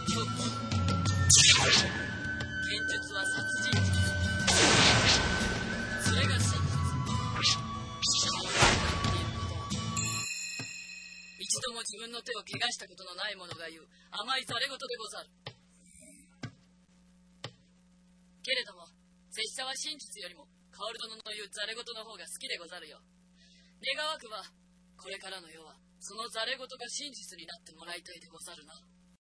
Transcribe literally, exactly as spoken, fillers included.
剣術は殺人術。それが真実。一度も自分の手を怪我したことのない者が言う甘いざれ言でござる。けれども拙者は真実よりも薫殿の言うざれ言の方が好きでござるよ。願わくばこれからの世はそのざれ言が真実になってもらいたいでござるな。